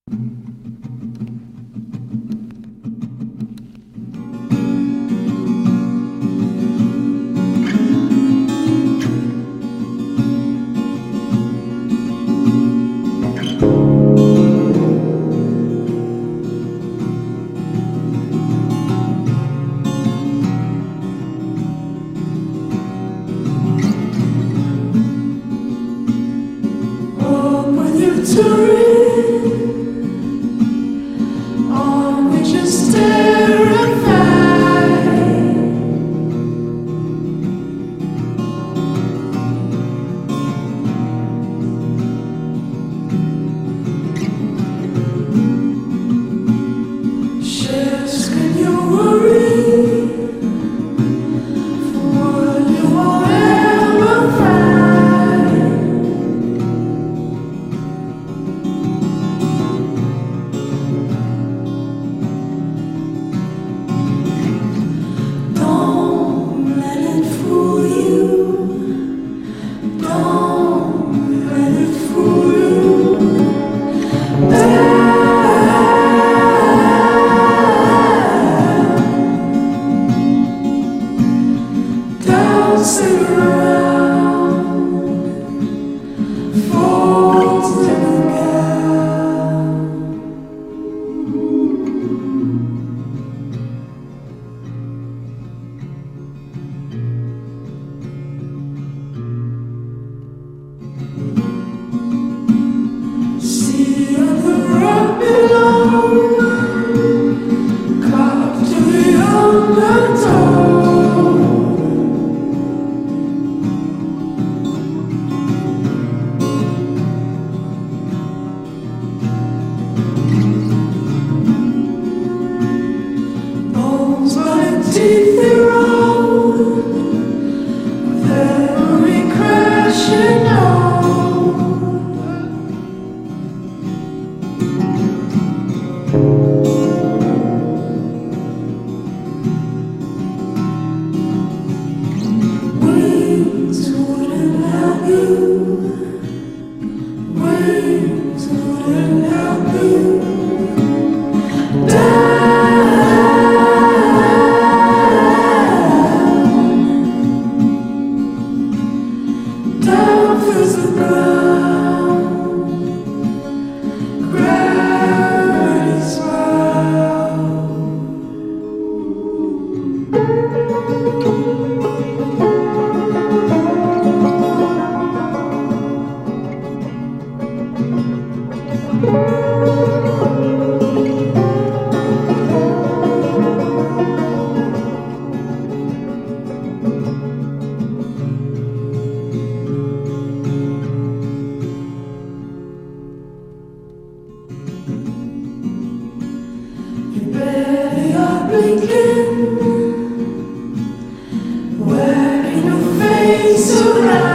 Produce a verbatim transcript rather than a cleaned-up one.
On which is terrified. Shares can you worry for what you will ever find? Don't let it fool you. Don't let it fool you. Don't sit around, fall to the ground. See on the rock below, carved to the undertow. Bones like teeth they roll, with every crash you know. Wings wouldn't help you. Wings wouldn't help you. Down, down feels the ground. Gravity's round. You barely are blinking, wearing your face around.